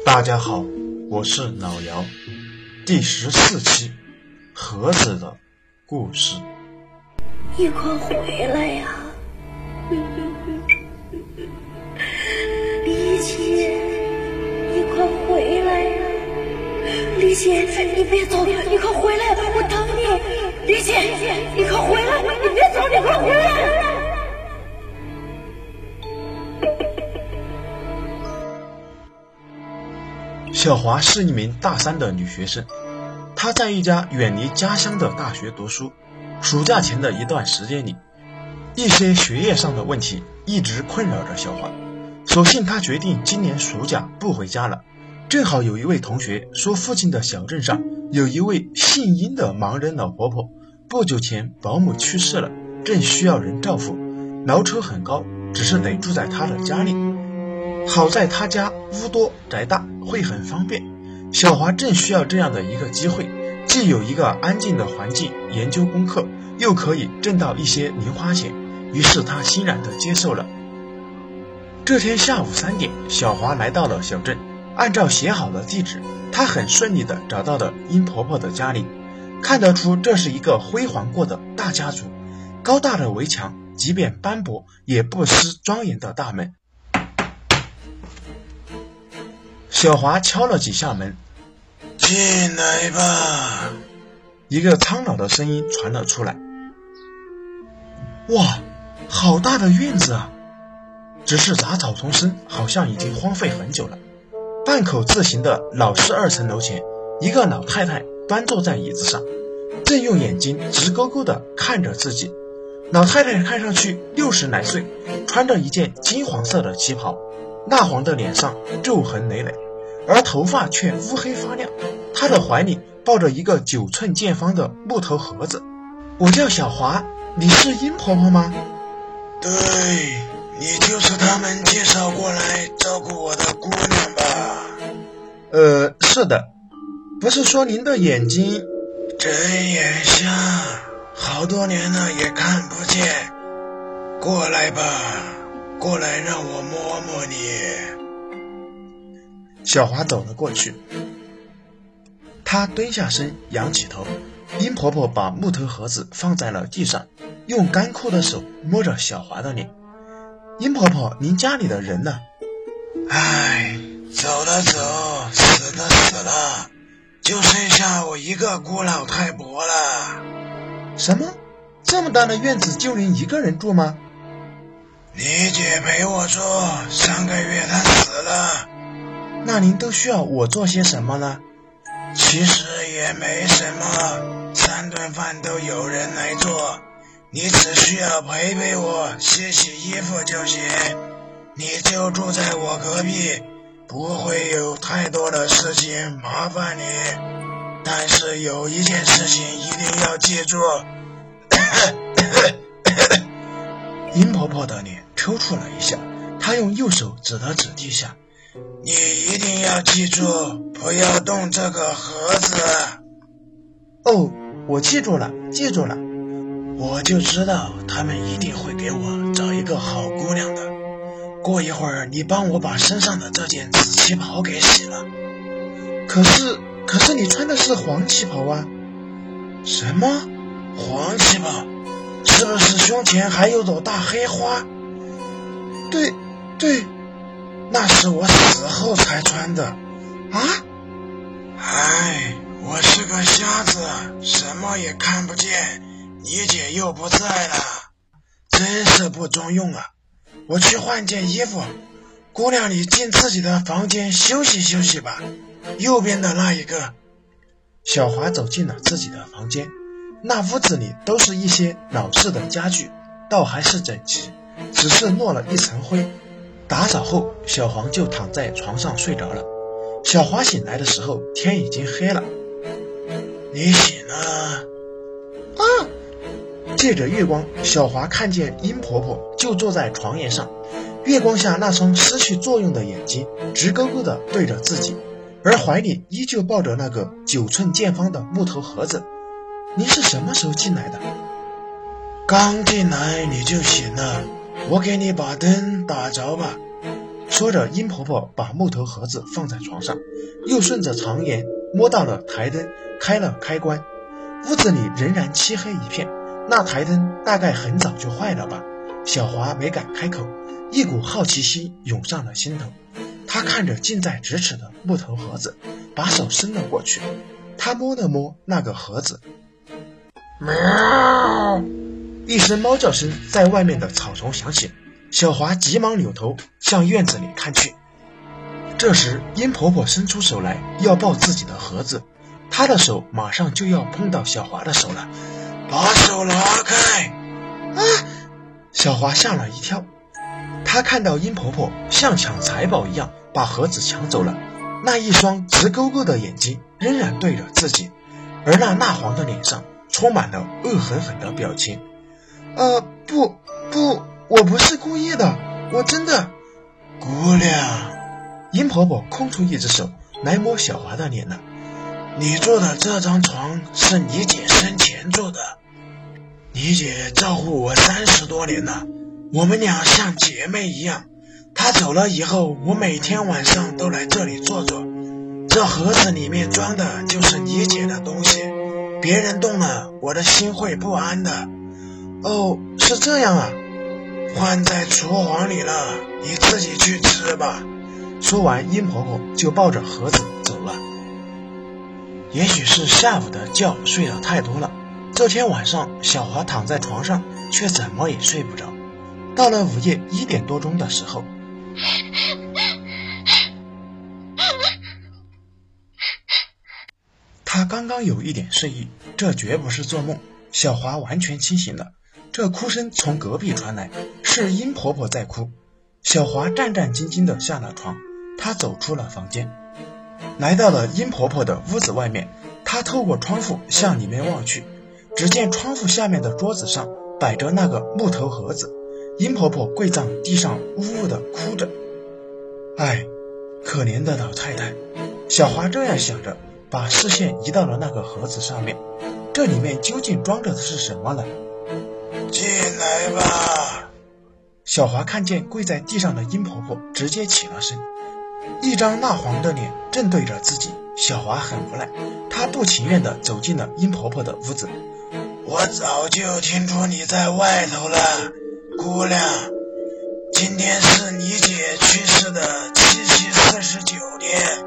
大家好，我是老姚，第14期盒子的故事。 你快回来呀，李姐，你快回来呀！李姐，你别走，你快回来，我等你。李姐，你快回来，你别走，你快回来。 小华是一名大3的女学生，她在一家远离家乡的大学读书。暑假前的一段时间里，一些学业上的问题一直困扰着小华，索性她决定今年暑假不回家了。正好有一位同学说附近的小镇上有一位姓殷的盲人老婆婆，不久前保姆去世了，正需要人照顾，劳抽很高，只是得住在她的家里。好在她家屋多宅大，会很方便。小华正需要这样的一个机会，既有一个安静的环境研究功课，又可以挣到一些零花钱，于是她欣然地接受了。这天下午3点，小华来到了小镇，按照写好的地址，她很顺利地找到了殷婆婆的家里。看得出这是一个辉煌过的大家族，高大的围墙即便斑驳也不失庄严的大门。小华敲了几下门， 进来吧， 一个苍老的声音传了出来。哇，好大的院子啊！只是杂草丛生，好像已经荒废很久了。半口字形的老式2层楼前，一个老太太端坐在椅子上，正用眼睛直勾勾地看着自己。老太太看上去60来岁，穿着一件金黄色的旗袍，蜡黄的脸上皱痕累累，而头发却乌黑发亮。她的怀里抱着一个9寸见方的木头盒子。我叫小华，你是殷婆婆吗？ 对，你就是他们介绍过来照顾我的姑娘吧？ 是的。不是说您的眼睛…… 睁眼瞎，好多年了也看不见。过来吧，过来让我摸摸你。 小华走了过去，她蹲下身，仰起头。殷婆婆把木头盒子放在了地上，用干枯的手摸着小华的脸。殷婆婆，您家里的人呢？ 唉，走了走，死了死了，就剩下我一个孤老太婆了。 什么？这么大的院子就您一个人住吗？ 你姐陪我住，3个月她死了。 那您都需要我做些什么呢？ 其实也没什么，3顿饭都有人来做，你只需要陪陪我，洗洗衣服就行。你就住在我隔壁，不会有太多的事情麻烦你。但是有一件事情一定要记住。 殷婆婆的脸抽搐了一下，她用右手指了指地下。 你一定要记住，不要动这个盒子。 哦，我记住了，记住了。 我就知道他们一定会给我找一个好姑娘的。过一会儿你帮我把身上的这件紫旗袍给洗了。 可是你穿的是黄旗袍啊。 什么？黄旗袍？是不是胸前还有朵大黑花？ 对， 那是我死后才穿的。 啊？ 唉，我是个瞎子，什么也看不见，你姐又不在了，真是不中用啊。我去换件衣服，姑娘你进自己的房间休息休息吧，右边的那一个。 小华走进了自己的房间，那屋子里都是一些老式的家具，倒还是整齐，只是落了一层灰。打扫后，小黄就躺在床上睡着了。小华醒来的时候，天已经黑了。 你醒了？ 啊！借着月光，小华看见殷婆婆就坐在床沿上，月光下那双失去作用的眼睛直勾勾地对着自己，而怀里依旧抱着那个9寸见方的木头盒子。您是什么时候进来的？ 刚进来你就醒了，我给你把灯打着吧。 说着，殷婆婆把木头盒子放在床上，又顺着床沿摸到了台灯，开了开关。屋子里仍然漆黑一片，那台灯大概很早就坏了吧。小华没敢开口，一股好奇心涌上了心头。她看着近在咫尺的木头盒子，把手伸了过去。她摸了摸那个盒子，喵！一声猫叫声在外面的草丛响起。小华急忙扭头向院子里看去。这时殷婆婆伸出手来要抱自己的盒子，她的手马上就要碰到小华的手了。 把手拿开！ 啊！小华吓了一跳，她看到殷婆婆像抢财宝一样把盒子抢走了，那一双直勾勾的眼睛仍然对着自己，而那蜡黄的脸上充满了恶狠狠的表情。不，我不是故意的，我真的。 姑娘， 殷婆婆空出一只手来摸小华的脸了。 你坐的这张床是你姐生前坐的，你姐照顾我30多年了，我们俩像姐妹一样。她走了以后，我每天晚上都来这里坐坐。这盒子里面装的就是你姐的东西，别人动了，我的心会不安的。 哦，是这样啊。 放在厨房里了，你自己去吃吧。 说完，殷婆婆就抱着盒子走了。也许是下午的觉睡得太多了，这天晚上小华躺在床上却怎么也睡不着。到了午夜1点多钟的时候，她刚刚有一点睡意，这绝不是做梦。小华完全清醒了，这哭声从隔壁传来，是殷婆婆在哭。小华战战兢兢地下了床，她走出了房间，来到了殷婆婆的屋子外面。她透过窗户向里面望去，只见窗户下面的桌子上摆着那个木头盒子。殷婆婆跪在地上呜呜地哭着。哎，可怜的老太太。小华这样想着，把视线移到了那个盒子上面。这里面究竟装着的是什么呢？ 进来吧。 小华看见跪在地上的殷婆婆，直接起了身，一张蜡黄的脸正对着自己。小华很无奈，她不情愿地走进了殷婆婆的屋子。 我早就听说你在外头了，姑娘。今天是你姐去世的7夕49天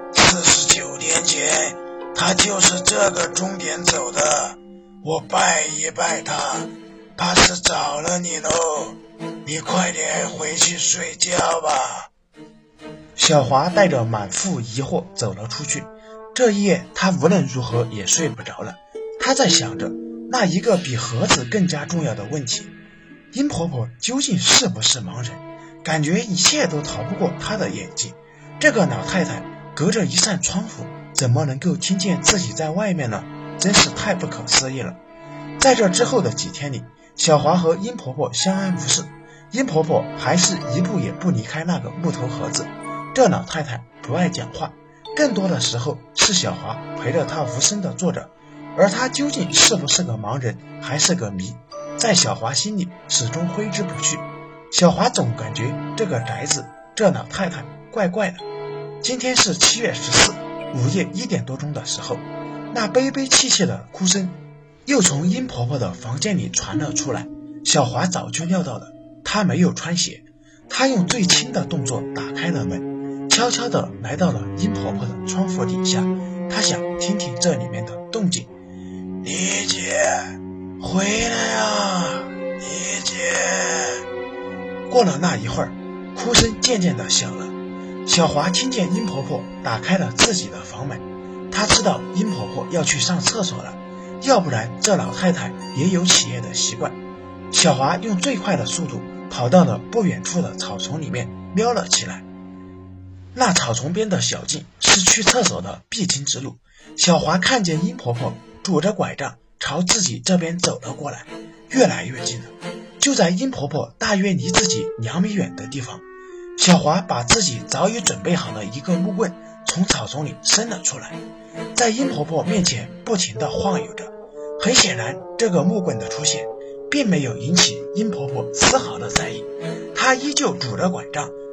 ，49天前，她就是这个钟点走的。我拜一拜她，怕是找了你喽。你快点回去睡觉吧。 小华带着满腹疑惑走了出去。这一夜她无论如何也睡不着了，她在想着那一个比盒子更加重要的问题：殷婆婆究竟是不是盲人？感觉一切都逃不过她的眼睛。这个老太太隔着一扇窗户，怎么能够听见自己在外面呢？真是太不可思议了。在这之后的几天里，小华和殷婆婆相安无事，殷婆婆还是一步也不离开那个木头盒子。这老太太不爱讲话，更多的时候是小华陪着她无声地坐着，而她究竟是不是个盲人还是个谜，在小华心里始终挥之不去。小华总感觉这个宅子，这老太太怪怪的。今天是7月14，午夜1点多钟的时候，那悲悲戚戚的哭声又从殷婆婆的房间里传了出来。小华早就料到了，她没有穿鞋。她用最轻的动作打开了门，悄悄地来到了殷婆婆的窗户底下。她想听听这里面的动静。 李姐，回来啊，李姐。 过了那一会儿，哭声渐渐地小了。小华听见殷婆婆打开了自己的房门，她知道殷婆婆要去上厕所了，要不然这老太太也有起夜的习惯。小华用最快的速度跑到了不远处的草丛里面瞄了起来。那草丛边的小径是去厕所的必经之路。小华看见殷婆婆拄着拐杖朝自己这边走了过来，越来越近了。就在殷婆婆大约离自己2米远的地方，小华把自己早已准备好的一个木棍从草丛里伸了出来，在殷婆婆面前不停地晃悠着。很显然，这个木棍的出现并没有引起殷婆婆丝毫的在意，她依旧拄着拐杖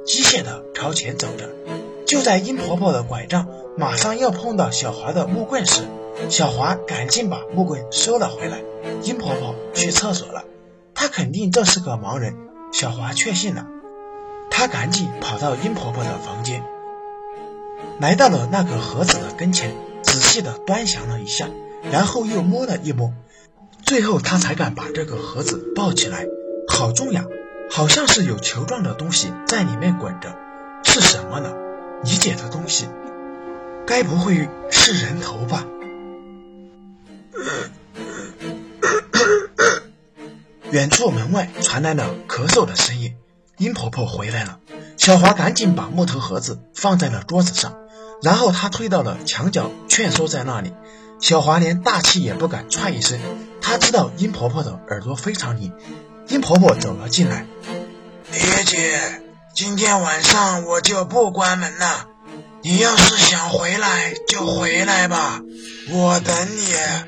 机械地朝前走着。就在殷婆婆的拐杖马上要碰到小华的木棍时，小华赶紧把木棍收了回来。殷婆婆去厕所了，她肯定这是个盲人，小华确信了。她赶紧跑到殷婆婆的房间，来到了那个盒子的跟前，仔细地端详了一下，然后又摸了一摸，最后她才敢把这个盒子抱起来。好重呀，好像是有球状的东西在里面滚着，是什么呢？理解的东西，该不会是人头吧？远处门外传来了咳嗽的声音，殷婆婆回来了。小华赶紧把木头盒子放在了桌子上，然后她推到了墙角，蜷缩在那里。小华连大气也不敢喘一声，她知道殷婆婆的耳朵非常灵。殷婆婆走了进来， 李姐，今天晚上我就不关门了，你要是想回来就回来吧，我等你。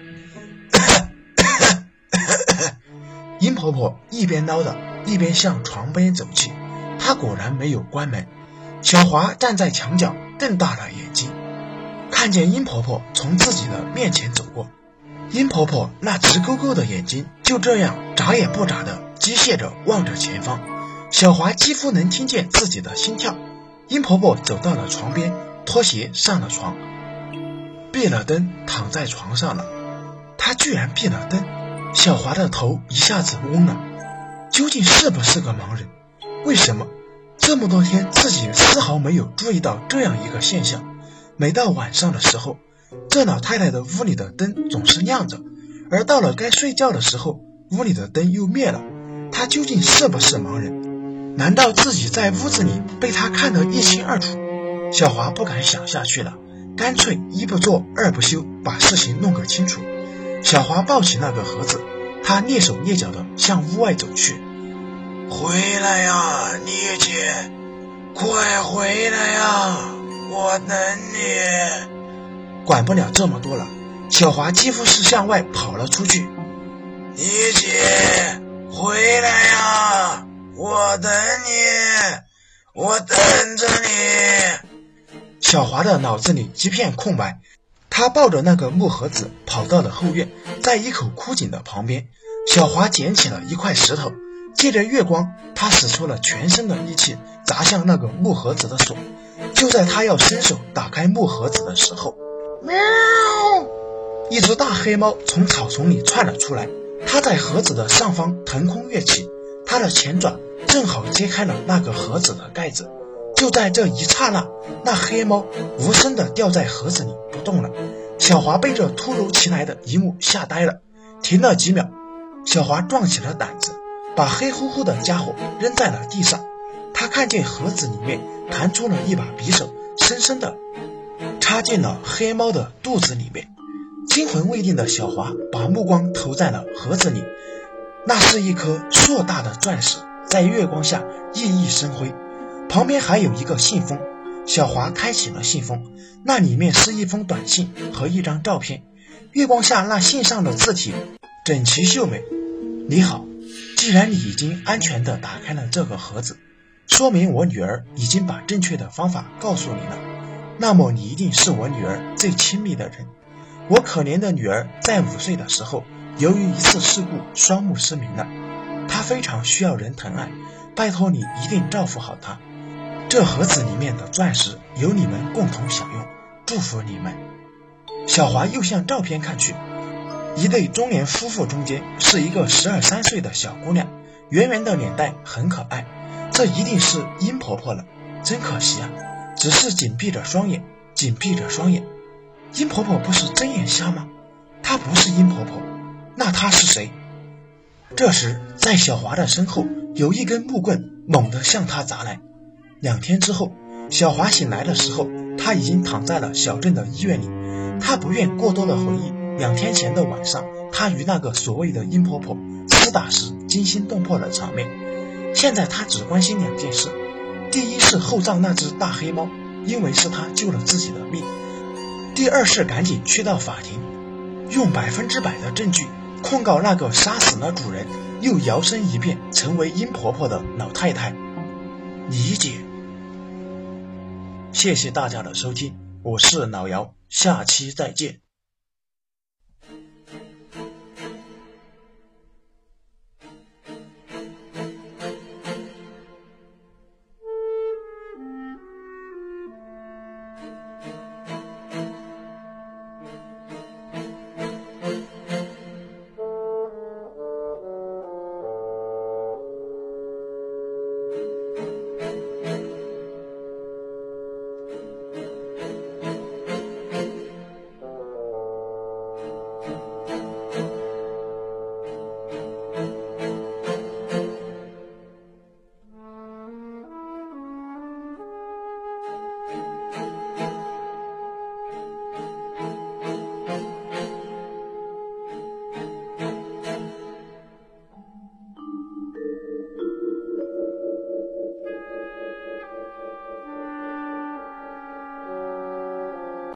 殷婆婆一边唠叨一边向床边走去，她果然没有关门。小华站在墙角，瞪大了眼睛，看见殷婆婆从自己的面前走过。殷婆婆那直勾勾的眼睛就这样眨也不眨的机械着望着前方，小华几乎能听见自己的心跳。殷婆婆走到了床边，脱鞋上了床，闭了灯，躺在床上了。她居然闭了灯，小华的头一下子嗡了。究竟是不是个盲人？为什么这么多天自己丝毫没有注意到这样一个现象？每到晚上的时候，这老太太的屋里的灯总是亮着，而到了该睡觉的时候，屋里的灯又灭了。她究竟是不是盲人？难道自己在屋子里被她看得一清二楚？小华不敢想下去了，干脆一不做二不休，把事情弄个清楚。小华抱起那个盒子，她蹑手蹑脚地向屋外走去。 回来呀，李姐，快回来呀，我等你。 管不了这么多了，小华几乎是向外跑了出去。 李姐，回来呀，我等你，我等着你。 小华的脑子里一片空白，他抱着那个木盒子跑到了后院，在一口枯井的旁边，小华捡起了一块石头，借着月光，他使出了全身的力气砸向那个木盒子的锁。就在他要伸手打开木盒子的时候，喵！一只大黑猫从草丛里窜了出来，它在盒子的上方腾空跃起，它的前爪正好揭开了那个盒子的盖子。就在这一刹那，那黑猫无声地掉在盒子里不动了。小华被这突如其来的一幕吓呆了，停了几秒，小华壮起了胆子，把黑乎乎的家伙扔在了地上。他看见盒子里面弹出了一把匕首，深深地插进了黑猫的肚子里面。惊魂未定的小华把目光投在了盒子里，那是一颗硕大的钻石，在月光下熠熠生辉。旁边还有一个信封，小华开启了信封，那里面是一封短信和一张照片。月光下那信上的字体整齐秀美。你好，既然你已经安全地打开了这个盒子，说明我女儿已经把正确的方法告诉你了，那么你一定是我女儿最亲密的人。我可怜的女儿在5岁的时候，由于一次事故双目失明了，她非常需要人疼爱，拜托你一定照顾好她。这盒子里面的钻石由你们共同享用，祝福你们。小华又向照片看去，一对中年夫妇中间是一个12、13岁的小姑娘，圆圆的脸蛋很可爱，这一定是殷婆婆了，真可惜啊，只是紧闭着双眼。殷婆婆不是睁眼瞎吗？她不是殷婆婆，那她是谁？这时在小华的身后有一根木棍猛地向她砸来。2天之后，小华醒来的时候，她已经躺在了小镇的医院里。她不愿过多的回忆2天前的晚上，她与那个所谓的殷婆婆厮打时惊心动魄的场面。现在她只关心2件事，第一是后账那只大黑猫，因为是她救了自己的命；第二是赶紧去到法庭，用100%的证据控告那个杀死了主人又摇身一变成为殷婆婆的老太太。李姐， 谢谢大家的收听，我是老姚，下期再见。